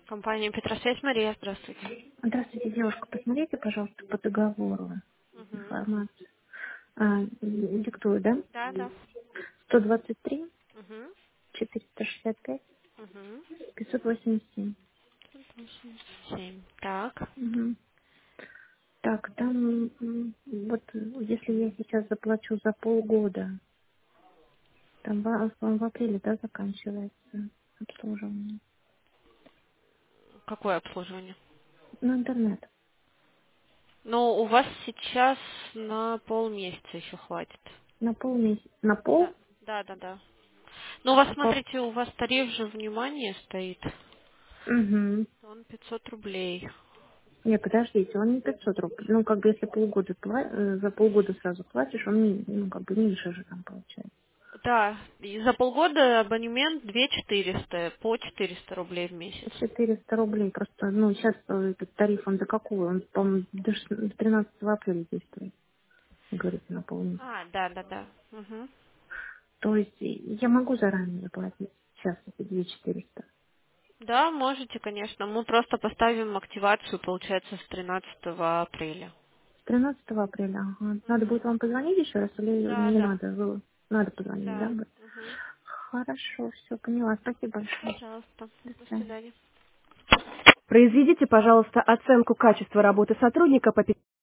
Компания Петросвязь, Мария, здравствуйте. Здравствуйте, девушка. Посмотрите, пожалуйста, по договору Угу. информацию. Диктую, да? Да, да. 123, Угу. 465, Угу. 587. 7. Так. Угу. Так, там вот если я сейчас заплачу за полгода, там в апреле, да, заканчивается обслуживание. Какое обслуживание? На интернет. Ну, у вас сейчас на полмесяца еще хватит. На полмесяца. На Да. пол? Да, да, да. Ну, у вас, По... смотрите, у вас тариф же внимание стоит. Угу. Он 500 рублей. Нет, подождите, он не 500 рублей. Ну, как бы если полгода за полгода сразу платишь, он ну, как бы меньше же там получается. Да, и за полгода абонемент 2400, по 400 рублей в месяц. 400 рублей просто, ну, сейчас этот тариф, он до какого? Он, по-моему, до 13 апреля действует, говорите, на полмесяца. А, да, да, да. Угу. То есть я могу заранее заплатить сейчас эти 2400. Да, можете, конечно. Мы просто поставим активацию, получается, с 13 апреля. С 13 апреля, ага. Надо будет Мгм. вам позвонить еще раз или Да, не да, надо? Надо позвонить, да? да. Мгм. Хорошо, все, поняла. Спасибо большое. Пожалуйста. До До свидания. свидания. Произведите, пожалуйста, оценку качества работы сотрудника по